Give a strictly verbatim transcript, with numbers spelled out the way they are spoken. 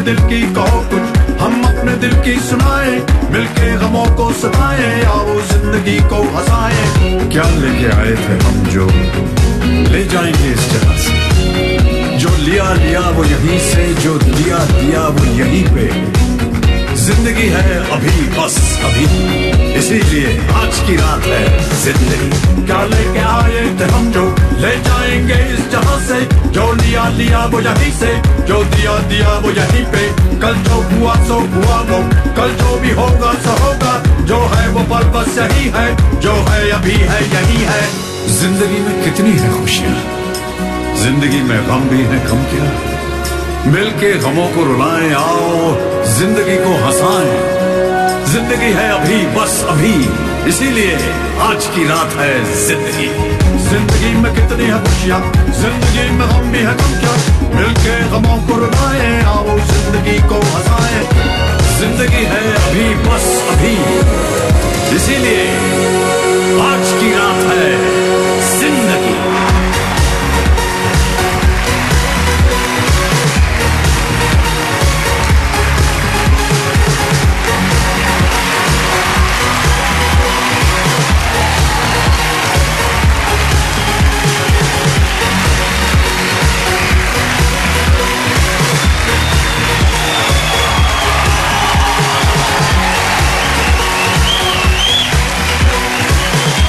दिल की कहो कुछ, हम अपने दिल की सुनाए, मिलके गमों को सताए, आओ जिंदगी को हंसाए। क्या लेके आए थे हम जो ले जाएंगे इस जगह से, जो लिया लिया वो यहीं से, जो दिया दिया वो यहीं पे। जिंदगी है अभी बस अभी, इसीलिए आज की रात है जिंदगी। क्या लेके आए थे हम जो ले जाएंगे इस जहां से, जो लिया लिया वो यहीं से, जो दिया दिया वो यहीं पे। कल जो हुआ सो हुआ वो, कल जो भी होगा सो होगा, जो है वो पल बस यही है, जो है अभी है यही है। जिंदगी में कितनी है खुशियां, जिंदगी में गम भी है कम क्या, मिलके गमों को रुलाएं, आओ जिंदगी को हंसाएं। जिंदगी है अभी बस अभी, इसीलिए आज की रात है जिंदगी। जिंदगी में कितनी है खुशियां, जिंदगी में गम भी है कम क्या, मिलके गमों को रुलाएं, आओ जिंदगी को हंसाएं। जिंदगी है अभी बस अभी, इसीलिए